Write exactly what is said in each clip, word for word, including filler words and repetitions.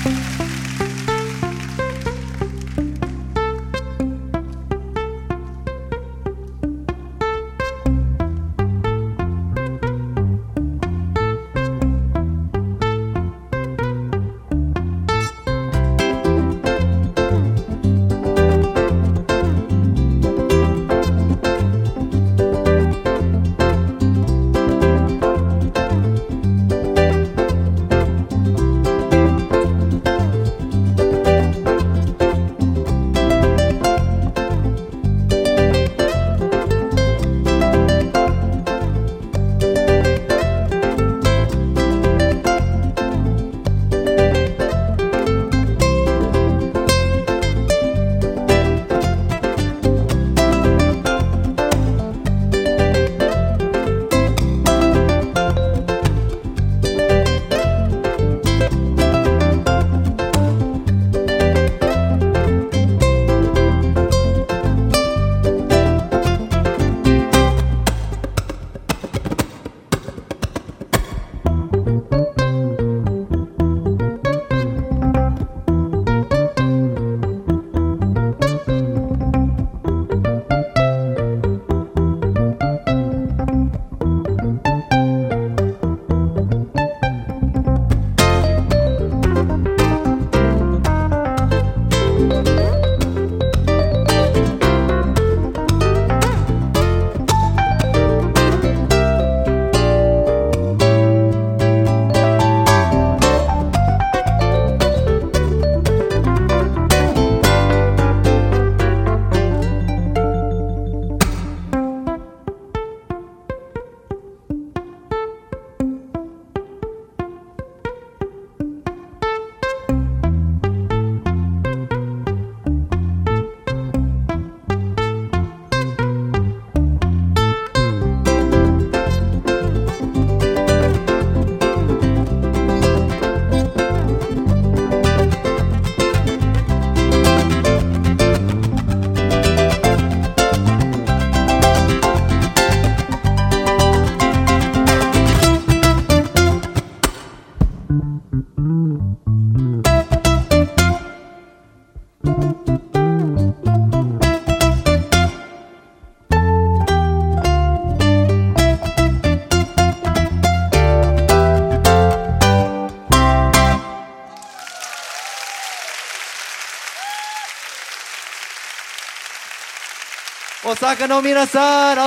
Osaka no minasan,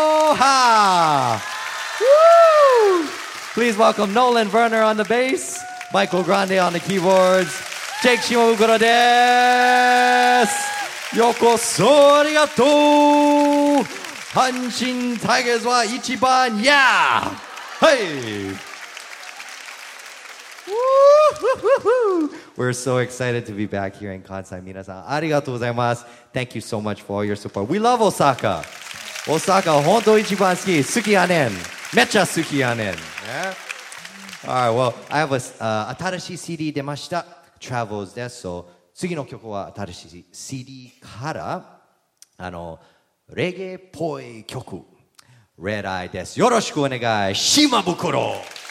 aloha! Woo! Please welcome Nolan Werner on the bass, Michael Grande on the keyboards, Jake Shimabukuro desu! Yokoso arigatou! Hanshin Tigers wa ichiban ya! Hey! We're so excited to be back here in Kansai. Minasan, arigatou gozaimasu. Thank you so much for all your support. We love Osaka. Osaka, hontou ichiban suki. Suki ya nen. Mecha suki ya nen. Yeah? All right, well, I have a uh, atarashi C D 出ました。Travels です。So, 次の曲は新しい C D からあのレゲエっぽい曲 Red Eye です。よろしくお願いしまぶくろ。